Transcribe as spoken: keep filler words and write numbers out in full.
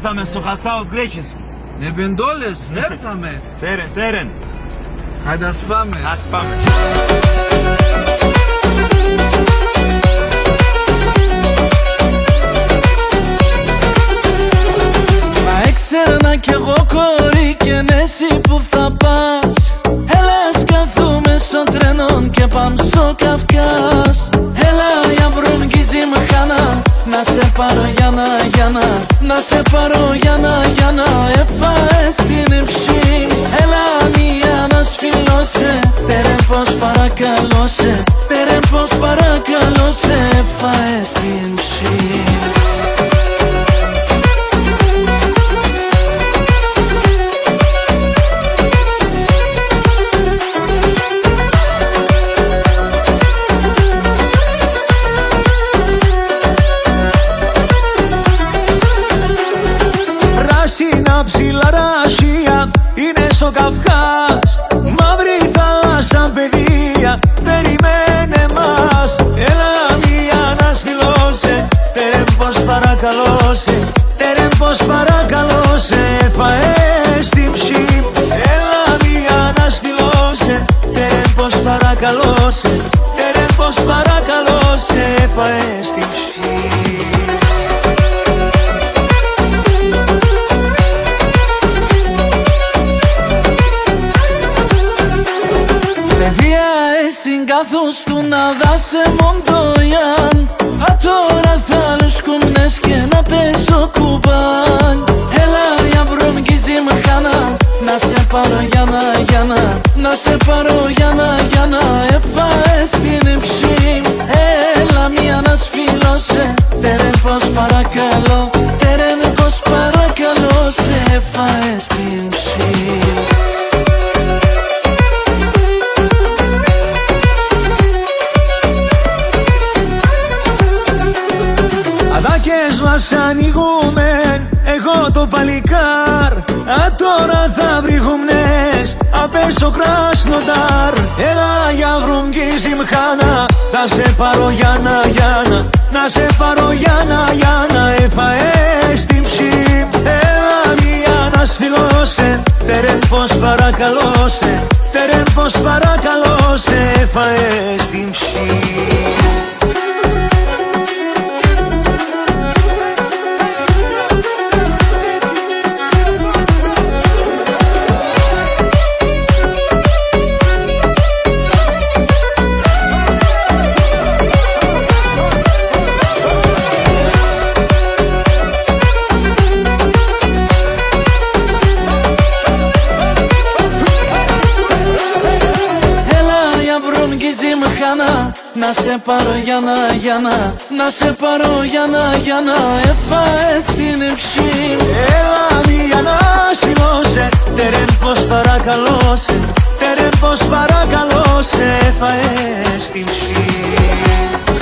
Έρθαμε στο Χασάουτ Γκρέχης. Με μπεντόλες, έρθαμε. Τέρεν, τέρεν. Άντε ας πάμε. Ας πάμε. Μα έξερα κι εγώ κορί και εσύ που θα πας. Έλα σκαθούμε στο τρένο και πάμε στο Καυκάς. Έλα για βρούγκιζι με χάνα, να σε πάρω για να, για να, να σε πάρω για να, για να έφαε στην υψή. Έλα μία να σφυλώσε, τερε πως παρακαλώ σε, τερε πως παρακαλώ σε έφαε στην ψή. Ψιλαράσια είναι στο Καυκάς. Μαύρη θάλασσα παιδεία περιμένε μας. Έλα μία να σφυλώσε, τερε πως παρακαλώ σε, τερε πως παρακαλώ σε έφαε στην ψή. Έλα μία να σφυλώσε, τερε πως παρακαλώ σε, τερε πως παρακαλώ σε έφαε στην ψή. Καθώς του να δάσε μοντοϊάν. Α τώρα θα λουσκούμνες και να πέσω κουμπάν. Έλα για βρομικίζι με χάνα, να σε πάρω για να, για να, να σε πάρω για να, για να έφαε στην υψή. Έλα μία να σφυλώσε, τερε πως παρακαλώ, τερε πως παρακαλώ σε έφαε στην ψή. Αδάκες μας ανοίγουμεν, εγώ το παλικάρ. Α τώρα θα βρηγουμνες, απέσω Κράσνονταρ. Έλα για βρουγκίζι μχάνα, θα σε πάρω για να, για να, να σε πάρω για να, για να έφαε στην ψή. Έλα μία να σφυλώσε, τερεν πως παρακαλώ σε, τερεν πως παρακαλώ σε έφαε στην ψή. Να σε πάρω για να, για να, να σε πάρω για να, για να έφαε στην υψή. Έλα μία να σφυλώσε, τερεν πως παρακαλώ σε, τερεν πως παρακαλώ σε έφαε στην ψή.